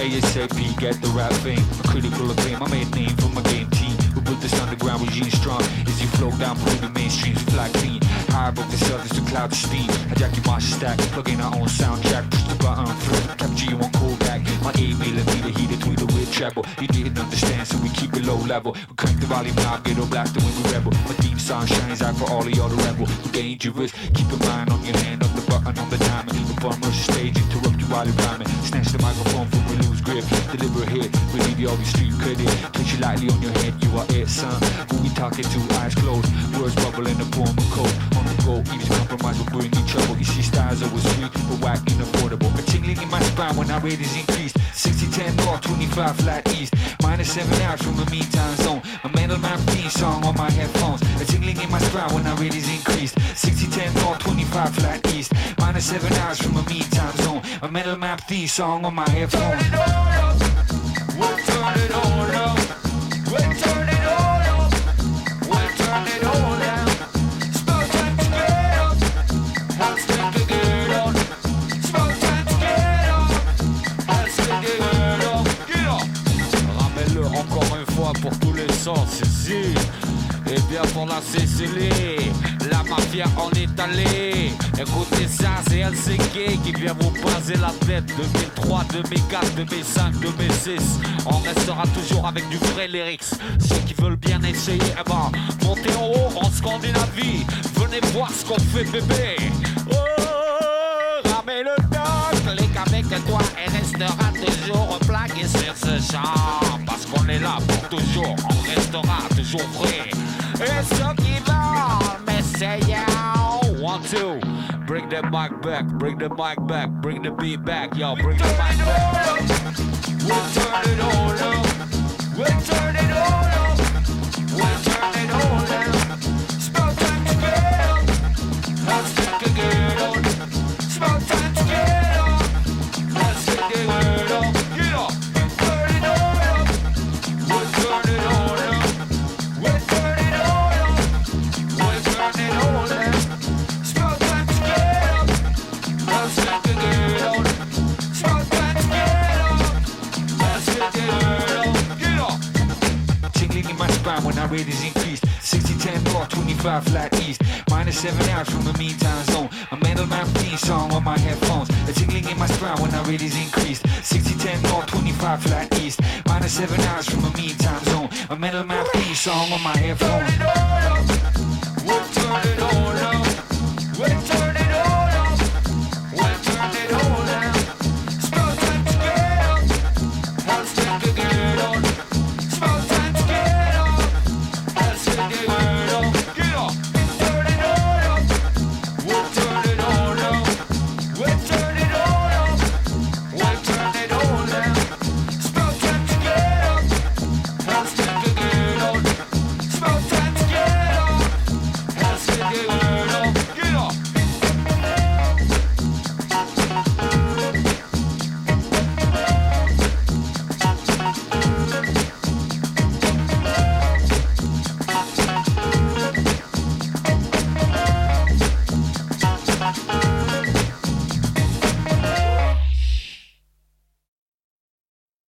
ASAP, get the rap fame. A critical acclaim, I made a name for my game team. We built this underground regime strong. As you flow down through the mainstream, fly clean. High above the surface to cloud of steam. Hijack your master stack, plug in our own soundtrack. Push the button, flip, capture you on Kodak. My 8mm heater, tweeter with treble. You didn't understand, so we keep it low level. We crank the volume now, get a blaster when we rebel. My theme song shines out for all of y'all the rebel. We're dangerous, keep your mind on your hand, on the button, on the timing. The bum rush the stage, interrupt you while you're rhyming. Snatch the microphone from we lose grip. Deliver a hit, we leave you all your street credit. Place you lightly on your head, you are it, son. Who we talking to, eyes closed. Words bubble in the form of code. On the go, easy compromise will bring you trouble. You see styles always free, but whack unaffordable. A tingling in my spine when our rate is increased. 60-10 north, 25 flat east. Minus 7 hours from the meantime zone. A Metal Man theme song on my headphones. A tingling in my spine when our rate is increased. 60-10 north, 25 flat east. Minus 7 hours from a meantime zone. A Metal Man theme song on my headphones. Turn it all up. We'll turn it all up. We'll turn it all up. We'll turn it all down. Smoke time to get up. Let's take the get on. Smoke time to get up. Let's take the get on. Get up. Ramène-le encore une fois pour tous les sens ici. Et bien pour la Sicile, la mafia en Italie. Écoutez ça, c'est Helsinki qui vient vous baser la tête. 2003, 2004, 2005, 2006. On restera toujours avec du vrai lyrics. Ceux qui veulent bien essayer, eh ben, montez en haut en Scandinavie. Venez voir ce qu'on fait bébé. Oh, ramène le doc, clique avec toi et restera toujours plaqué sur ce champ. Parce qu'on est là pour toujours, on restera toujours frais. Et ceux qui veulent m'essayer. 1, 2, bring the mic back, bring the mic back, bring the beat back, yo, bring the mic back. We'll turn it all up. We'll turn it all up. We'll turn it all down. Smoke time to get up. Let's take a get on. Smoke time to get up. Let's take a get on. Get up. Turn it all up. We'll turn it all up. We'll turn it all up. We'll turn it all down. Smoke time to get up. Let's take a get on. Smoke time to get up. Let's take a get on. Get up. Tingling in my spine when our rate is increased. 60-10 north, 25 flat east. Minus 7 hours from the meantime zone. A Metal Man theme song on my headphones. A tingling in my spine when our rate is increased. 60-10 north, 25 flat east. Minus 7 hours from the meantime zone. A Metal Man theme song on my headphones. Turn it all up. We'll turn it all up.